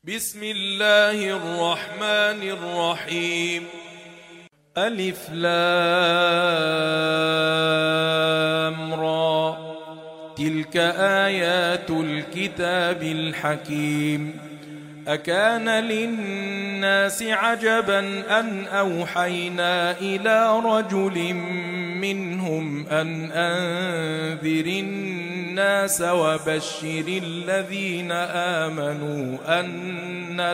بسم الله الرحمن الرحيم. ألف لام را، تلك آيات الكتاب الحكيم. أكان للناس عجبا أن أوحينا إلى رجل منهم أن أنذر الناس وبشر الذين آمنوا أن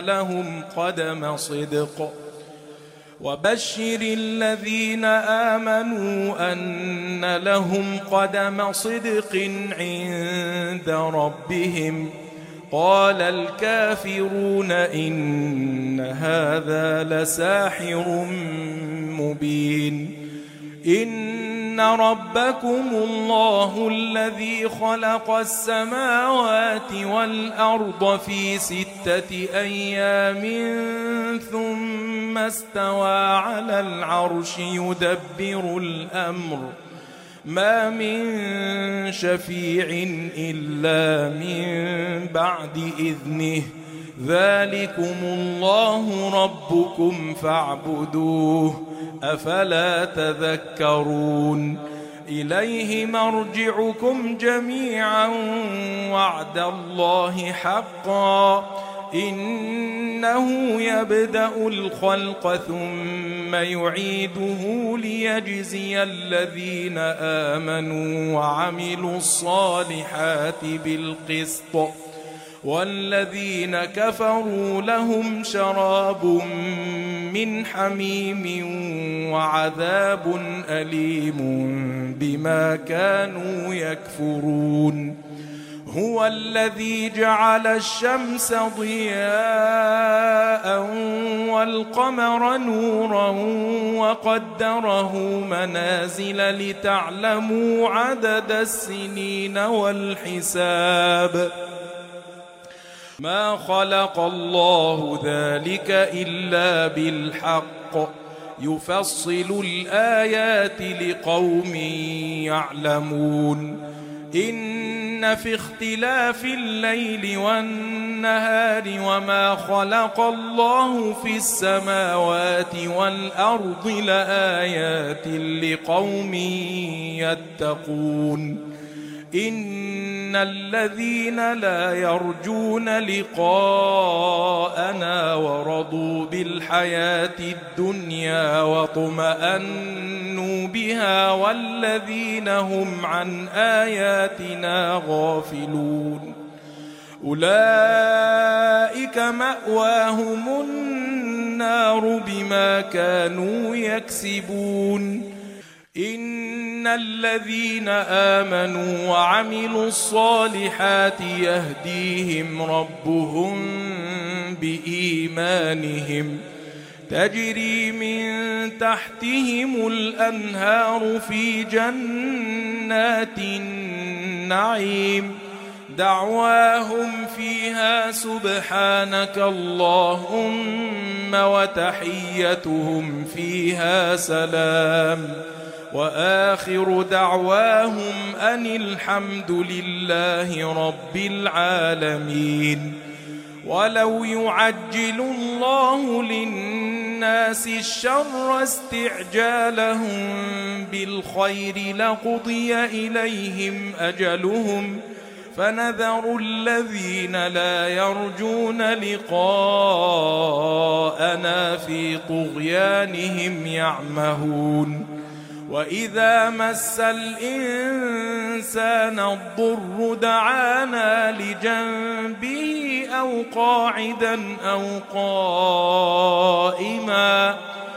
لهم قدم صدق عند ربهم. قال الكافرون إن هذا لساحر مبين. إن ربكم الله الذي خلق السماوات والأرض في 6 أيام ثم استوى على العرش يدبر الأمر، ما من شفيع إلا من بعد إذنه. ذلكم الله ربكم فاعبدوه، أفلا تذكرون. إليه مرجعكم جميعا وعد الله حقا، إنه يبدأ الخلق ثم يعيده ليجزي الذين آمنوا وعملوا الصالحات بالقسط، والذين كفروا لهم شراب من حميم وعذاب أليم بما كانوا يكفرون. هو الذي جعل الشمس ضياء والقمر نورا وقدره منازل لتعلموا عدد السنين والحساب. ما خلق الله ذلك إلا بالحق، يفصل الآيات لقوم يعلمون. إن في اختلاف الليل والنهار وما خلق الله في السماوات والأرض لآيات لقوم يتقون. إن الذين لا يرجون لقاءنا ورضوا بالحياة الدنيا واطمأنوا بها والذين هم عن آياتنا غافلون أولئك مأواهم النار بما كانوا يكسبون. إن الذين آمنوا وعملوا الصالحات يهديهم ربهم بإيمانهم، تجري من تحتهم الأنهار في جنات النعيم. دعواهم فيها سبحانك اللهم وتحيتهم فيها سلام، وآخر دعواهم أن الحمد لله رب العالمين. ولو يعجل الله للناس الشر استعجالهم بالخير لقضي إليهم أجلهم، فنذر الذين لا يرجون لقاءنا في طغيانهم يعمهون. وإذا مس الإنسان الضر دعانا لجنبه أو قاعدا أو قائما،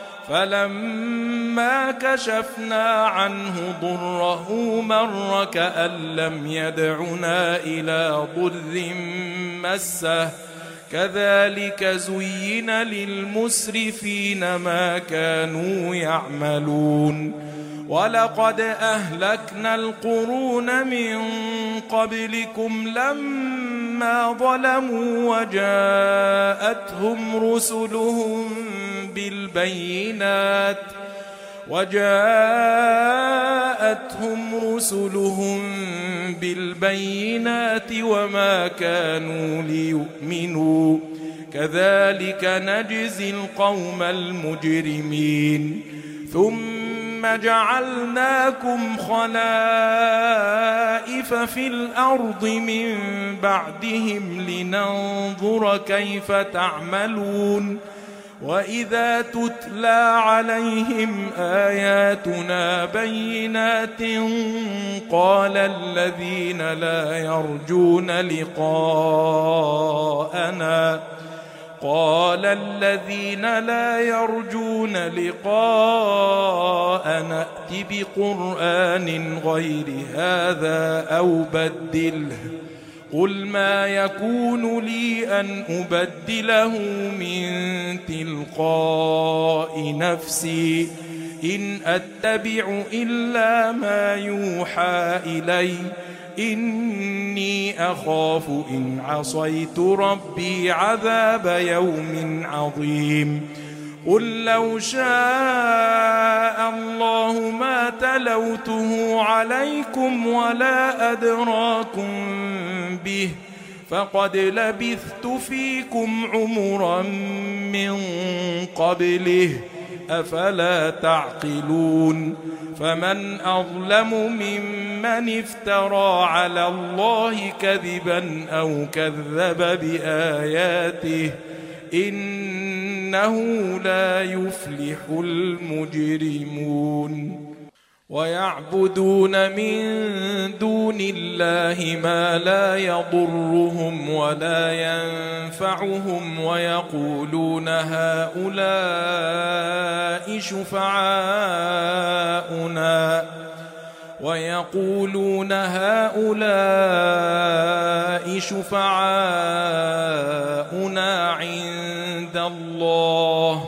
فلما كشفنا عنه ضره مر كأن لم يدعنا إلى ضر مسه. كذلك زين للمسرفين ما كانوا يعملون. ولقد أهلكنا القرون من قبلكم لما ظلموا وجاءتهم رسلهم بالبينات وما كانوا ليؤمنوا كذلك نجزي القوم المجرمين ثم جعلناكم خلائف في الأرض من بعدهم لننظر كيف تعملون وإذا تتلى عليهم آياتنا بينات قال الذين لا يرجون لقاءنا ائت بقرآن غير هذا أو بدله قل ما يكون لي أن أبدله من تلقاء نفسي إن أتبع إلا ما يوحى إلي إني أخاف إن عصيت ربي عذاب يوم عظيم قل لو شاء الله ما تلوته عليكم ولا أدراكم به فقد لبثت فيكم عمرا من قبله أفلا تعقلون فمن أظلم ممن افترى على الله كذبا أو كذب بآياته إنه لا يفلح المجرمون ويعبدون من دون الله ما لا يضرهم ولا ينفعهم ويقولون هؤلاء شفعاؤنا عند الله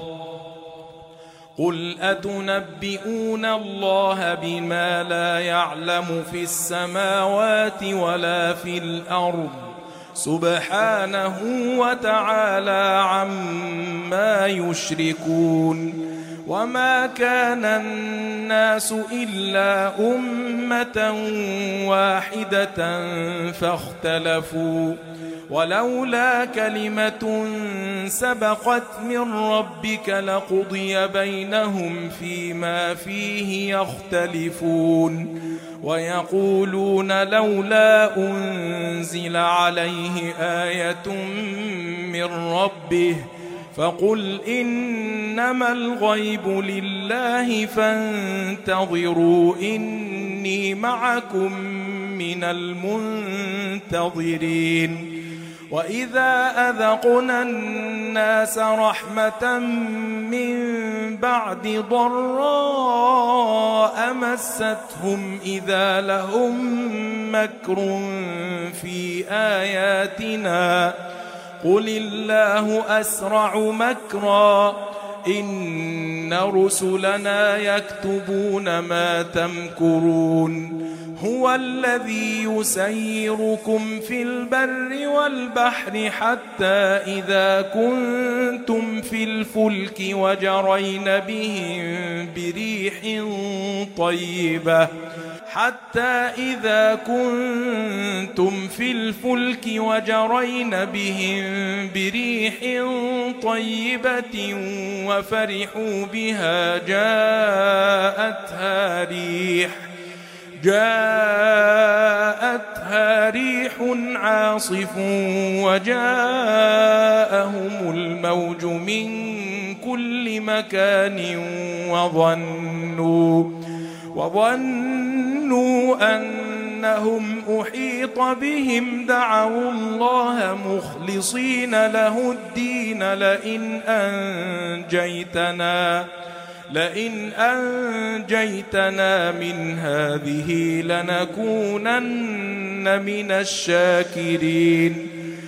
قل أتنبئون الله بما لا يعلم في السماوات ولا في الأرض سبحانه وتعالى عما يشركون وما كان الناس إلا أمة واحدة فاختلفوا ولولا كلمة سبقت من ربك لقضي بينهم فيما فيه يختلفون ويقولون لولا أنزل عليه آية من ربه فقل إنما الغيب لله فانتظروا إني معكم من المنتظرين وإذا أذقنا الناس رحمة من بعد ضراء مستهم إذا لهم مكر في آياتنا قل الله أسرع مكرا إن رسلنا يكتبون ما تمكرون هو الذي يسيركم في البر والبحر حتى إذا كنتم في الفلك وجرين بهم بريح طيبة وفرحوا بها جاءتها ريح عاصف وجاءهم الموج من كل مكان وظنوا أنهم أحيط بهم دعوا الله مخلصين له الدين لئن أنجيتنا من هذه لنكونن من الشاكرين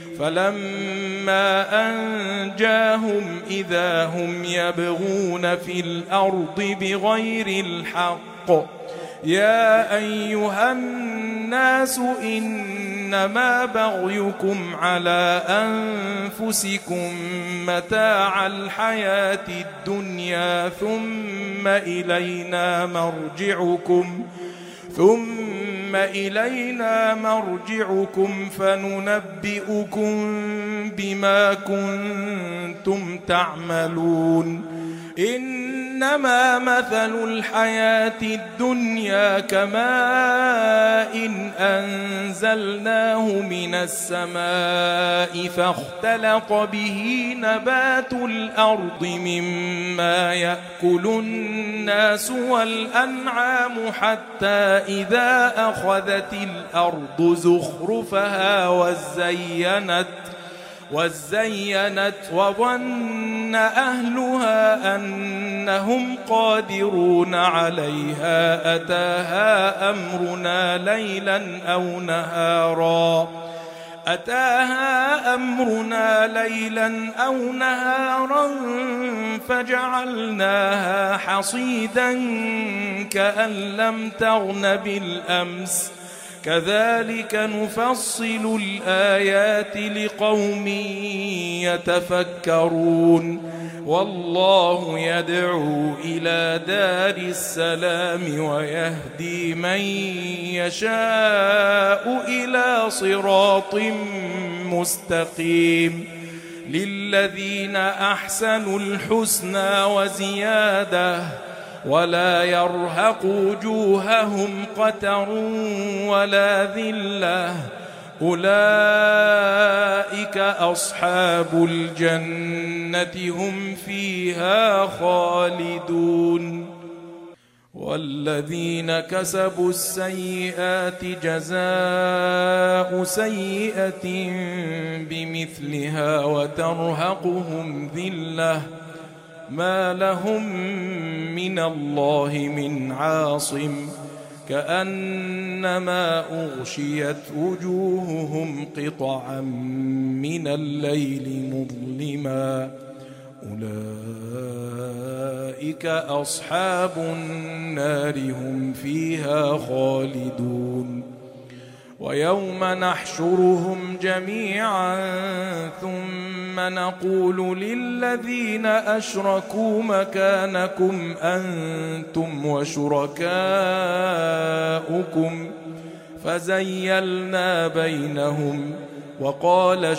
فلما أنجاهم إذا هم يبغون في الأرض بغير الحق يا أيها الناس إنما بغيكم على أنفسكم متاع الحياة الدنيا ثم ثم إلينا مرجعكم فننبئكم بما كنتم تعملون إنما مثل الحياة الدنيا كماء أنزلناه من السماء فاختلط به نبات الأرض مما يأكل الناس والأنعام حتى إذا أخذت الأرض زخرفها وزينت وظن أهلها أنهم قادرون عليها أتاها أمرنا ليلا أو نهارا فجعلناها حصيدا كأن لم تغن بالأمس كذلك نفصل الآيات لقوم يتفكرون والله يدعو إلى دار السلام ويهدي من يشاء إلى صراط مستقيم للذين أحسنوا الحسنى وزيادة ولا يرهق وجوههم قتر ولا ذلة أولئك أصحاب الجنة هم فيها خالدون والذين كسبوا السيئات جزاء سيئة بمثلها وترهقهم ذلة ما لهم من الله من عاصم كأنما أغشيت وجوههم قطعا من الليل مظلما أولئك أصحاب النار هم فيها خالدون ويوم نحشرهم جميعا ثم نقول للذين أشركوا مكانكم أنتم وشركاؤكم فزيلنا بينهم وقال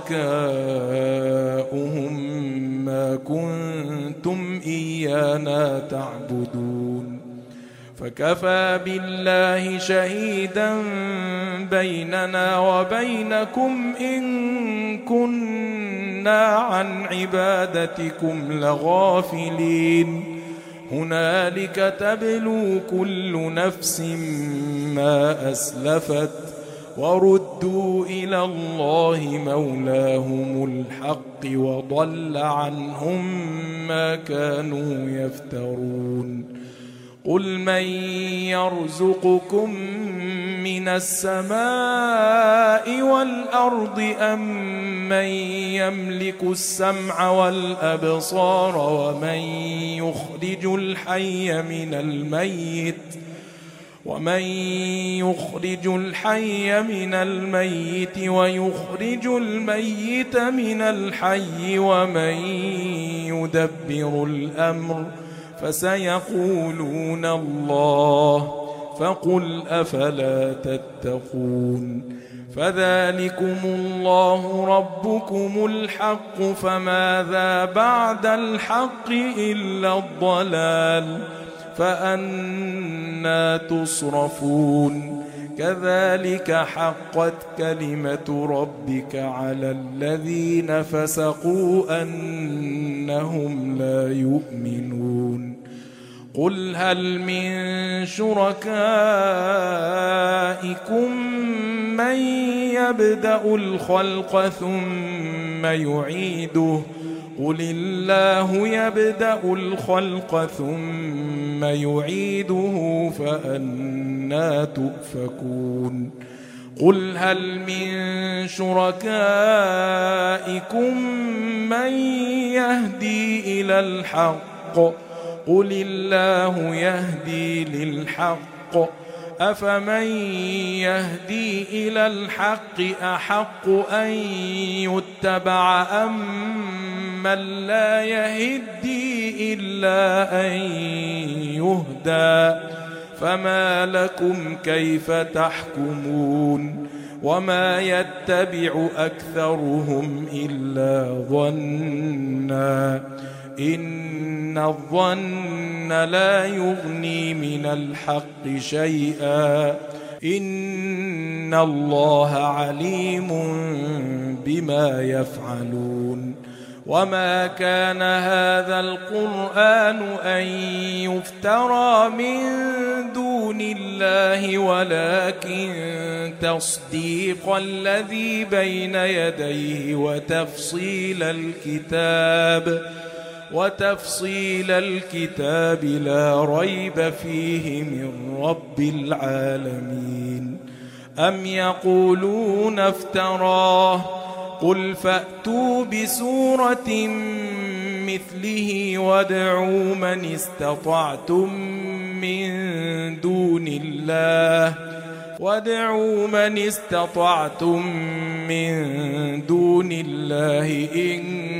شركاؤهم ما كنتم إيانا تعبدون فكفى بالله شهيدا بيننا وبينكم إن كنا عن عبادتكم لغافلين هنالك تبلو كل نفس ما أسلفت وردوا إلى الله مولاهم الحق وضل عنهم ما كانوا يفترون قل من يرزقكم من السماء والأرض أم من يملك السمع والأبصار ومن يخرج الحي من الميت ويخرج الميت من الحي ومن يدبر الأمر فسيقولون الله فقل أفلا تتقون فذلكم الله ربكم الحق فماذا بعد الحق إلا الضلال فأنى تصرفون كذلك حقت كلمة ربك على الذين فسقوا أنهم لا يؤمنون قل هل من شركائكم من يبدأ الخلق ثم يعيده قل الله يبدأ الخلق ثم يعيده فأنى تؤفكون قل هل من شركائكم من يهدي إلى الحق قل الله يهدي للحق أفمن يهدي إلى الحق أحق أن يتبع أم من لا يهدي إلا أن يهدى فما لكم كيف تحكمون وما يتبع أكثرهم إلا ظنا إن الظن لا يغني من الحق شيئا إن الله عليم بما يفعلون وما كان هذا القرآن أن يفترى من دون الله ولكن تصديق الذي بين يديه وتفصيل الكتاب لا ريب فيه من رب العالمين أم يقولون افتراه قل فأتوا بسورة مثله وادعوا من استطعتم من دون الله إن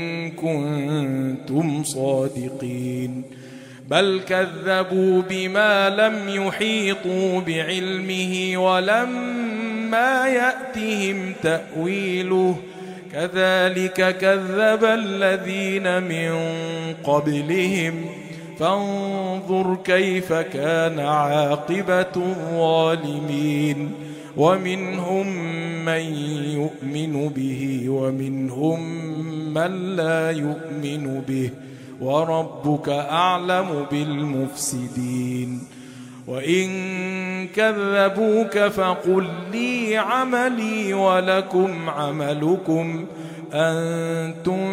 كنتم صادقين بل كذبوا بما لم يحيطوا بعلمه ولما يأتهم تأويله كذلك كذب الذين من قبلهم فانظر كيف كان عاقبة الظالمين ومنهم من يؤمن به ومنهم من لا يؤمن به وربك أعلم بالمفسدين وإن كذبوك فقل لي عملي ولكم عملكم أنتم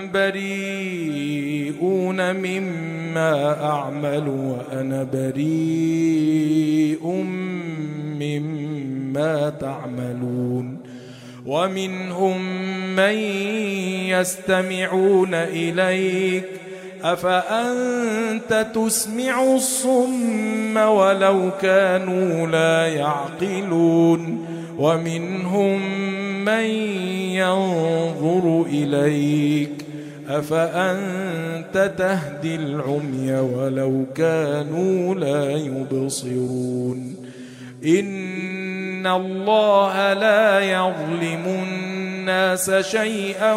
بريئون مما أعمل وأنا بريء مما تعملون ومنهم من يستمعون إليك أفأنت تسمع الصم ولو كانوا لا يعقلون ومنهم من ينظر إليك أفأنت تهدي العمي ولو كانوا لا يبصرون إن الله لا يظلم الناس شيئا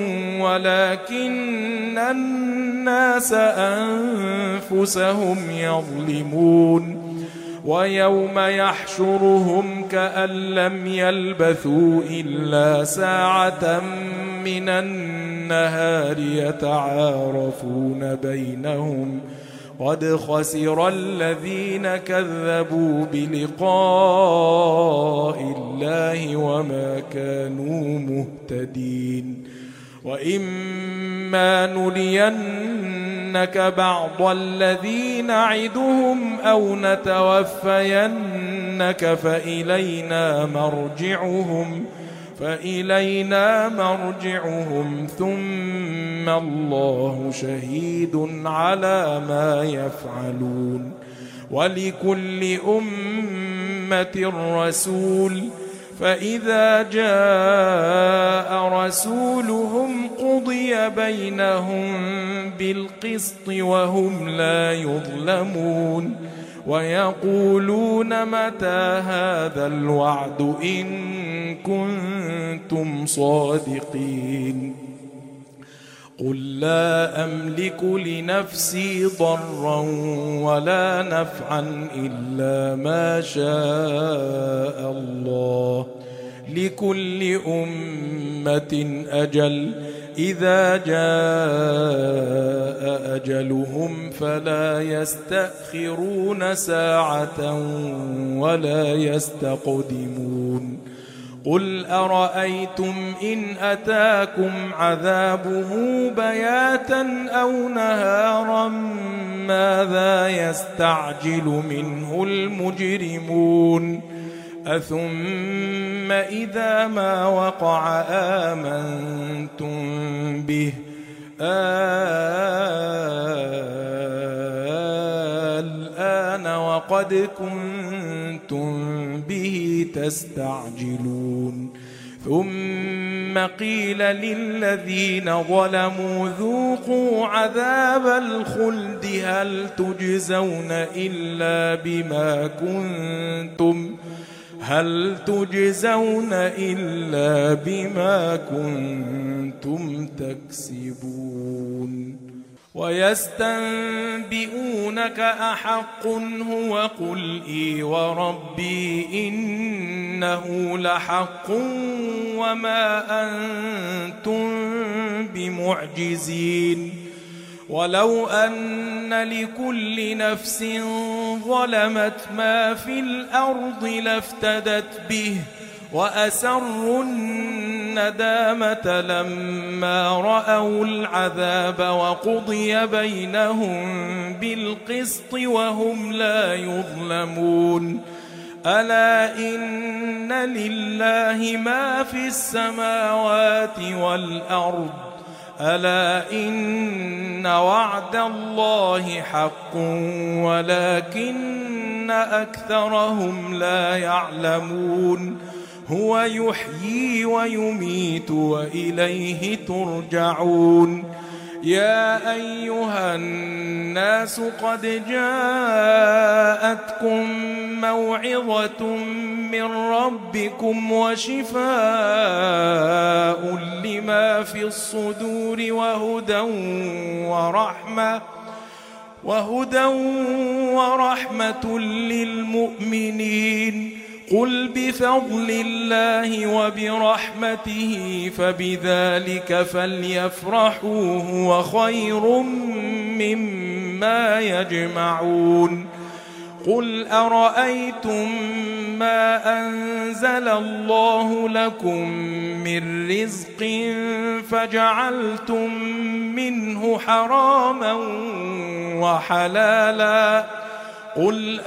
ولكن الناس أنفسهم يظلمون ويوم يحشرهم كأن لم يلبثوا إلا ساعة من النهار يتعارفون بينهم قد خسر الذين كذبوا بلقاء الله وما كانوا مهتدين وإما نرينك بعض الذي نعدهم أو نتوفينك فإلينا مرجعهم ثم الله شهيد على ما يفعلون ولكل أمة رسول فإذا جاء رسولهم قضي بينهم بالقسط وهم لا يظلمون ويقولون متى هذا الوعد إن كنتم صادقين قل لا أملك لنفسي ضرا ولا نفعا إلا ما شاء الله لكل أمة أجل إذا جاء أجلهم فلا يستأخرون ساعة ولا يستقدمون قل أرأيتم إن أتاكم عذابه بياتا أو نهارا ماذا يستعجل منه المجرمون أثم إذا ما وقع آمنتم به الآن وقد كنتم به تستعجلون ثم ثم قيل للذين ظلموا ذوقوا عذاب الخلد هل تجزون إلا بما كنتم تكسبون. ويستنبئونك أحق هو قل إي وربي إنه لحق وما أنتم بمعجزين. ولو أن لكل نفس ظلمت ما في الأرض لافتدت به وأسروا الندامة لما رأوا العذاب وقضي بينهم بالقسط وهم لا يظلمون. ألا إن لله ما في السماوات والأرض ألا إن وعد الله حق ولكن أكثرهم لا يعلمون. هو يحيي ويميت وإليه ترجعون. يا أيها الناس قد جاءتكم موعظة من ربكم وشفاء لما في الصدور وهدى ورحمة للمؤمنين. قل بفضل الله وبرحمته فبذلك فليفرحوا هو خير مما يجمعون. قل أرأيتم ما أنزل الله لكم من رزق فجعلتم منه حراما وحلالا قل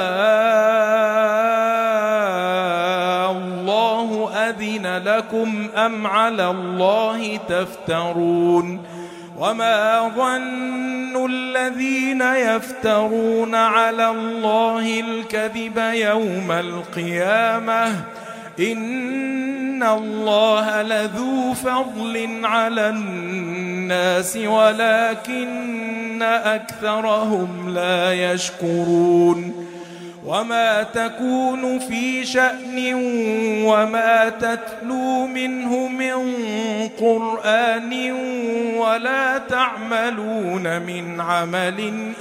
الله أذن لكم أم على الله تفترون. وما ظن الذين يفترون على الله الكذب يوم القيامة إن الله لذو فضل على الناس ولكن أكثرهم لا يشكرون. وما تكون في شأن وما تتلو منه من قرآن ولا تعملون من عمل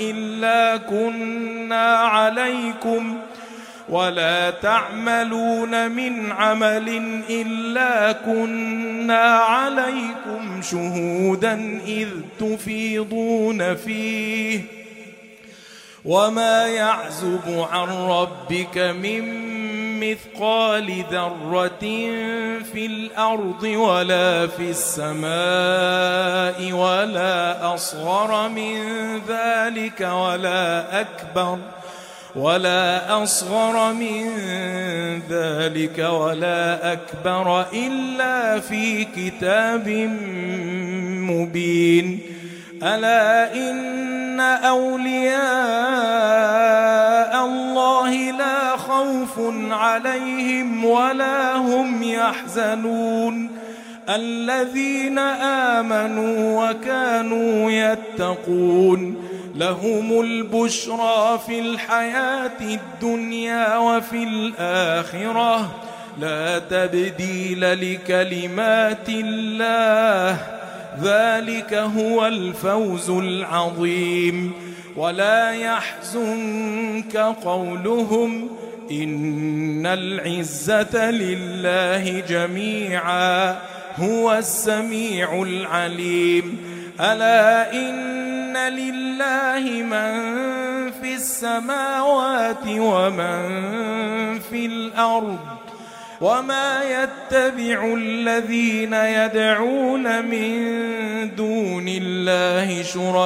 إلا كنا عليكم شهودا إذ تفيضون فيه. وما يعزب عن ربك من مثقال ذرة في الأرض ولا في السماء ولا أصغر من ذلك ولا أكبر إلا في كتاب مبين. ألا إن أولياء الله لا خوف عليهم ولا هم يحزنون الذين آمنوا وكانوا يتقون. لهم البشرى في الحياة الدنيا وفي الآخرة لا تبديل لكلمات الله ذلك هو الفوز العظيم. ولا يحزنك قولهم إن العزة لله جميعا هو السميع العليم. ألا إن لله من في السماوات ومن في الأرض وما يتبع الذين يدعون من دون الله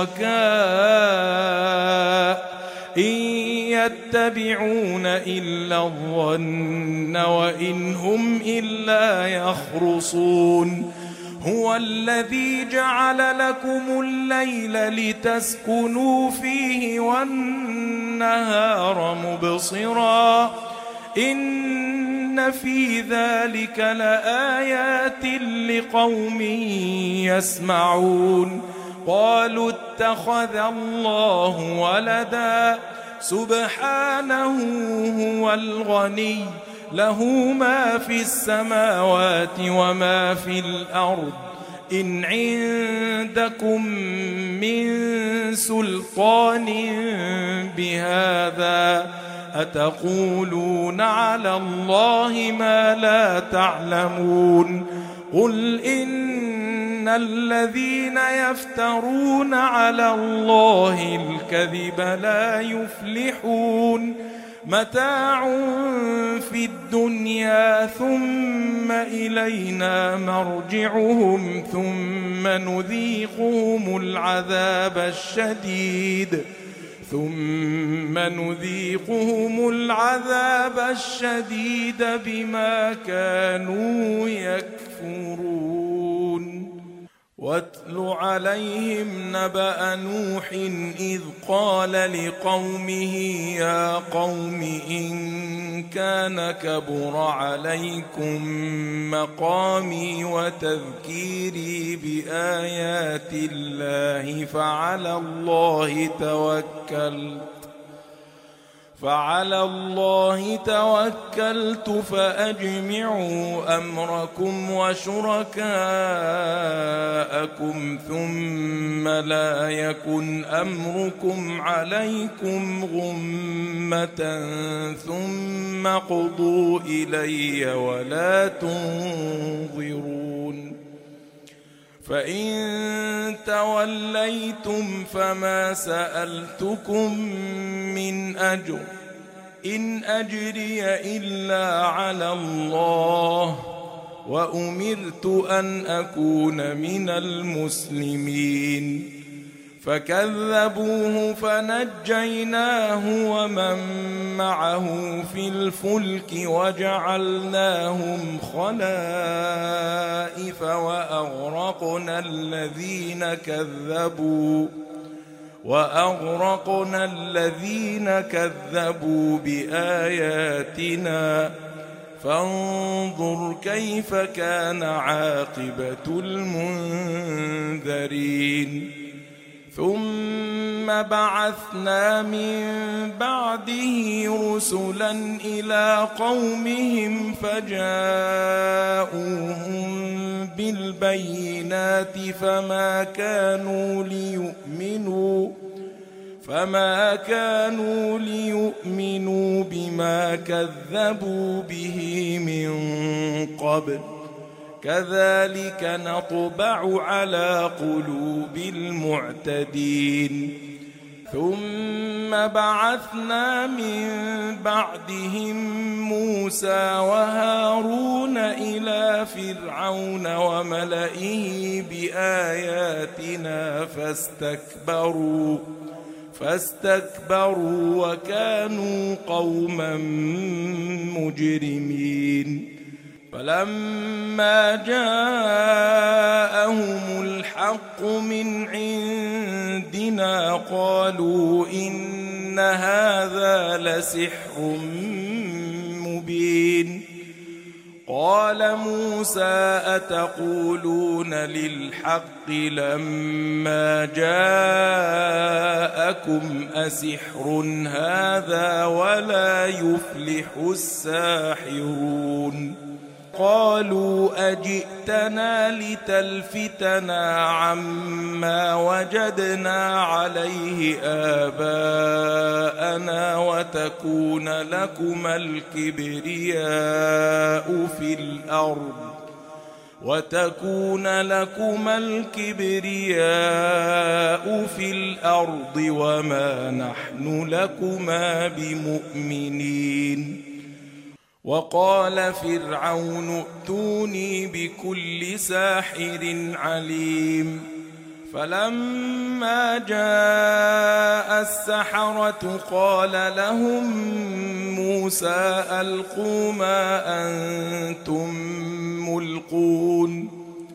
شركاء إن يتبعون إلا الظن وإن هم إلا يخرصون. هو الذي جعل لكم الليل لتسكنوا فيه والنهار مبصرا إن إن في ذلك لآيات لقوم يسمعون قالوا اتخذ الله ولدا سبحانه هو الغني له ما في السماوات وما في الأرض إن عندكم من سلطان بهذا أتقولون على الله ما لا تعلمون قل إن الذين يفترون على الله الكذب لا يفلحون متاع في الدنيا ثم إلينا مرجعهم ثم نذيقهم العذاب الشديد بما كانوا يكفرون واتل عليهم نبأ نوح إذ قال لقومه يا قوم إن كان كبر عليكم مقامي وتذكيري بآيات الله فعلى الله توكلت فأجمعوا أمركم وشركاءكم ثم لا يكن أمركم عليكم غمة ثم قضوا إلي ولا تنظرون فإن توليتم فما سألتكم من أجر إن أجري إلا على الله وأمرت أن أكون من المسلمين فكذبوه فنجيناه ومن معه في الفلك وجعلناهم خلائف وأغرقنا الذين كذبوا بآياتنا فانظر كيف كان عاقبة المنذرين ثم بعثنا من بعده رسلا إلى قومهم فجاءوهم بالبينات فما كانوا ليؤمنوا بما كذبوا به من قبل كذلك نطبع على قلوب المعتدين ثم بعثنا من بعدهم موسى وهارون إلى فرعون وملئه بآياتنا فاستكبروا وكانوا قوما مجرمين فلما جاءهم الحق من عندنا قالوا إن هذا لسحر مبين قال موسى أتقولون للحق لما جاءكم أسحر هذا ولا يفلح الساحرون قالوا أجئتنا لتلفتنا عما وجدنا عليه آباءنا وتكون لكما الكبرياء في الأرض وما نحن لكما بمؤمنين وقال فرعون ائتوني بكل ساحر عليم فلما جاء السحرة قال لهم موسى ألقوا ما أنتم ملقون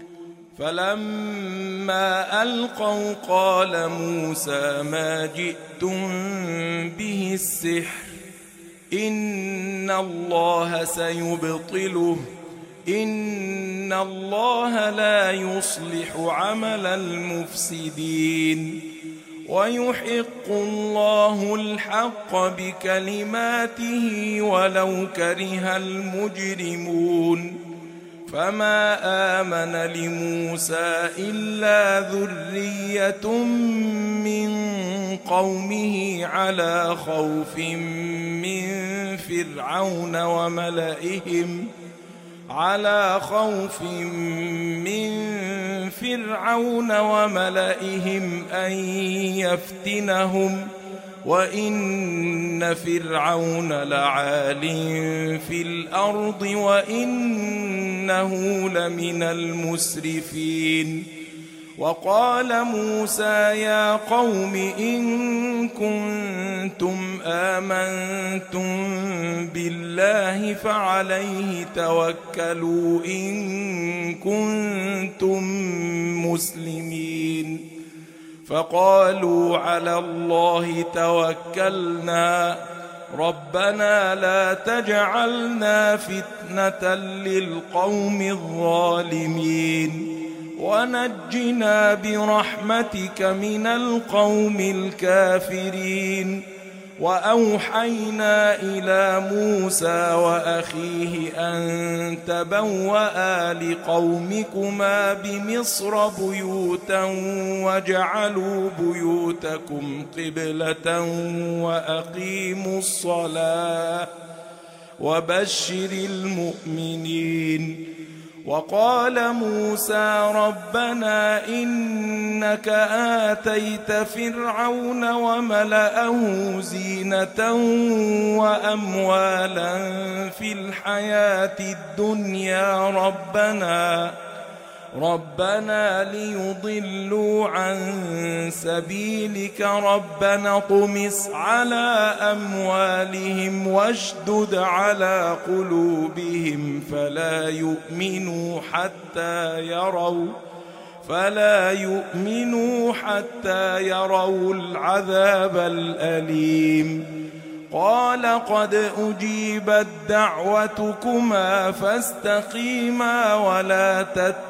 فلما ألقوا قال موسى ما جئتم به السحر إن الله سيبطله إن الله لا يصلح عمل المفسدين ويحق الله الحق بكلماته ولو كره المجرمون فما آمن لموسى إلا ذرية من قومه على خوف من فرعون وملئهم أن يفتنهم وإن فرعون لعال في الأرض وإنه لمن المسرفين وقال موسى يا قوم إن كنتم آمنتم بالله فعليه توكلوا إن كنتم مسلمين فقالوا على الله توكلنا ربنا لا تجعلنا فتنة للقوم الظالمين ونجنا برحمتك من القوم الكافرين وأوحينا إلى موسى وأخيه أن تبوأ لقومكما بمصر بيوتا واجعلوا بيوتكم قبلة وأقيموا الصلاة وبشر المؤمنين وقال موسى ربنا إنك آتيت فرعون وملأه زينة وأموالا في الحياة الدنيا ربنا ليضلوا عن سبيلك ربنا اطمس على أموالهم واشدد على قلوبهم فلا يؤمنوا حتى يروا العذاب الأليم قال قد أجيبت دعوتكما فاستقيما ولا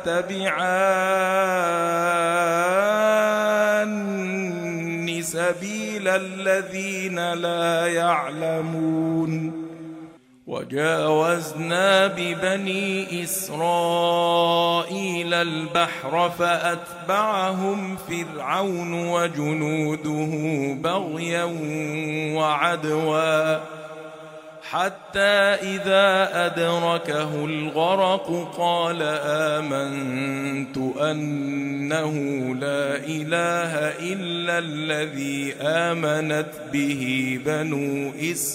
تتبعان سبيل الذين لا يعلمون وجاوزنا ببني إسرائيل البحر فأتبعهم فرعون وجنوده بغيا وعدوا حتى إذا أدركه الغرق قال آمنت أنه لا إله إلا الذي آمنت به بنو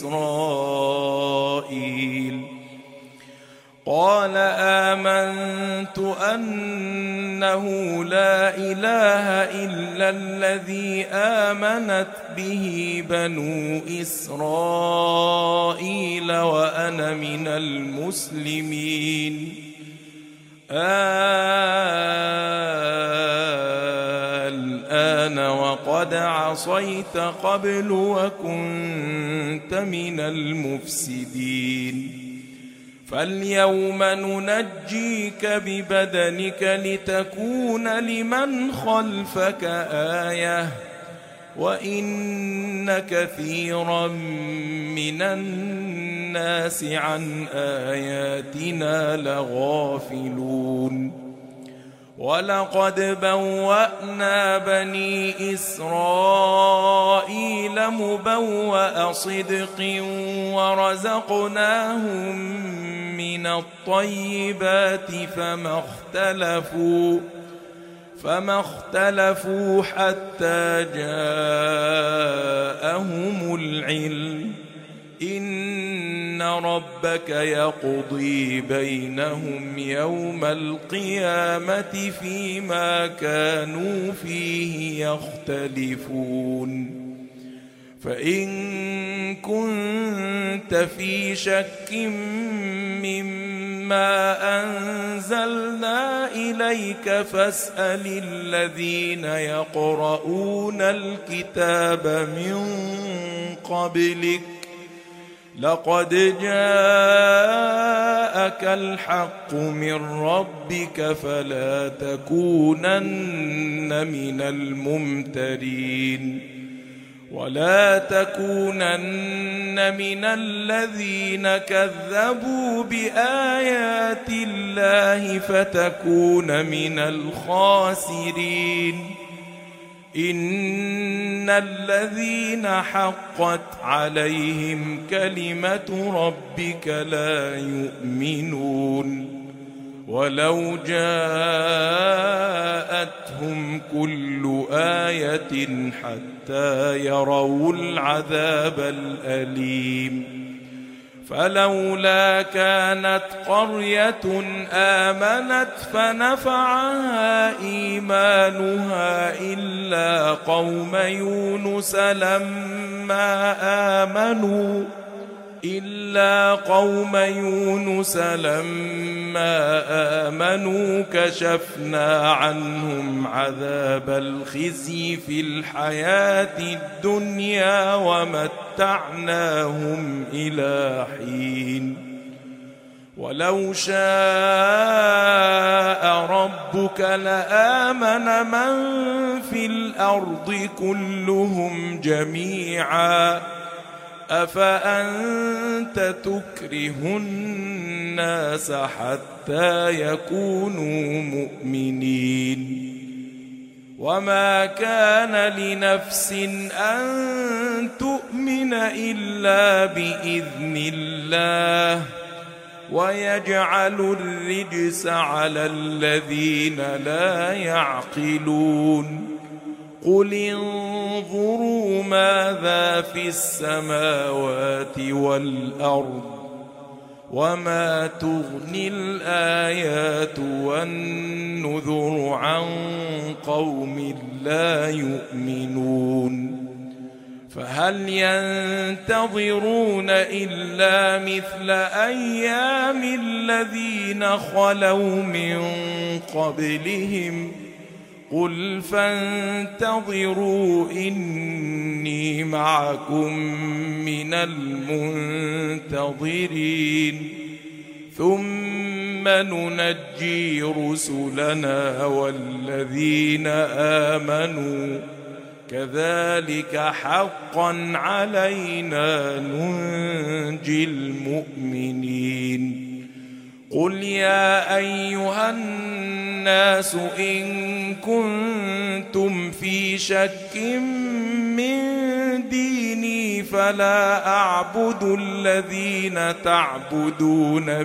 إسرائيل قال آمنت أنه لا إله إلا الذي آمنت به بنو إسرائيل وأنا من المسلمين الآن وقد عصيت قبل وكنت من المفسدين فاليوم ننجيك ببدنك لتكون لمن خلفك آية وإن كثيرا من الناس عن آياتنا لغافلون ولقد بوأنا بني إسرائيل مبوأ صدق ورزقناهم من الطيبات فما اختلفوا حتى جاءهم العلم إن ربك يقضي بينهم يوم القيامة فيما كانوا فيه يختلفون فإن كنت في شك مما أنزلنا إليك فاسأل الذين يقرؤون الكتاب من قبلك لقد جاءك الحق من ربك فلا تكونن من الممترين ولا تكونن من الذين كذبوا بآيات الله فتكون من الخاسرين إن الذين حقت عليهم كلمة ربك لا يؤمنون ولو جاءتهم كل آية حتى يروا العذاب الأليم فلولا كانت قرية آمنت فنفعها إيمانها إلا قوم يونس لما آمنوا كشفنا عنهم عذاب الخزي في الحياة الدنيا ومتعناهم إلى حين ولو شاء ربك لآمن من في الأرض كلهم جميعا أفأنت تكره الناس حتى يكونوا مؤمنين وما كان لنفس أن تؤمن إلا بإذن الله ويجعل الرجس على الذين لا يعقلون قل انظروا ماذا في السماوات والأرض وما تغني الآيات والنذر عن قوم لا يؤمنون فهل ينتظرون إلا مثل أيام الذين خلوا من قبلهم قل فانتظروا إني معكم من المنتظرين ثم ننجي رسلنا والذين آمنوا كذلك حقا علينا ننجي المؤمنين قل يا أيها الناس إن كنتم في شك من ديني فلا أعبد الذين تعبدون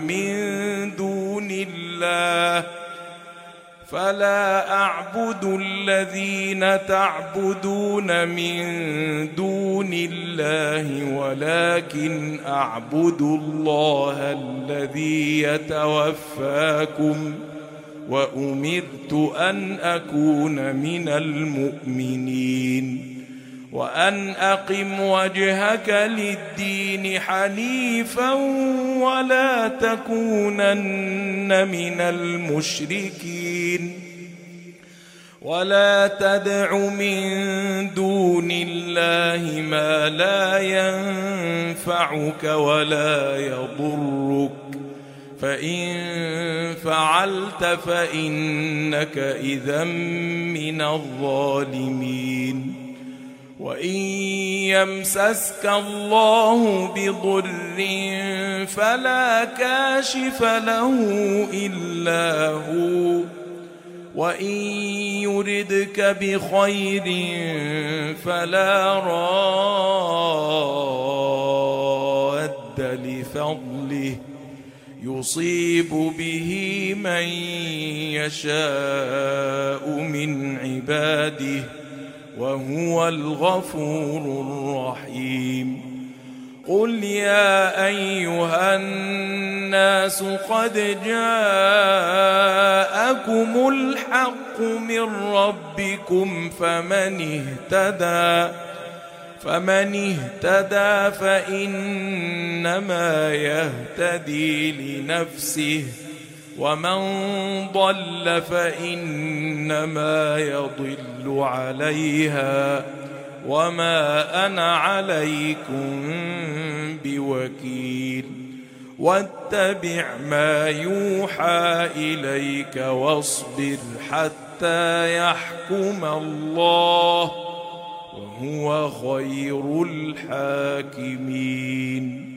من دون الله ولكن أعبد الله الذي يتوفاكم وأمرت أن أكون من المؤمنين وأن أقم وجهك للدين حنيفا ولا تكونن من المشركين ولا تدع من دون الله ما لا ينفعك ولا يضرك فإن فعلت فإنك إذا من الظالمين وإن يمسسك الله بضر فلا كاشف له إلا هو وإن يردك بخير فلا راد لفضله يصيب به من يشاء من عباده وهو الغفور الرحيم قل يا أيها الناس قد جاءكم الحق من ربكم فمن اهتدى فإنما يهتدي لنفسه ومن ضل فإنما يضل عليها وما أنا عليكم بوكيل واتبع ما يوحى إليك واصبر حتى يحكم الله وهو خير الحاكمين.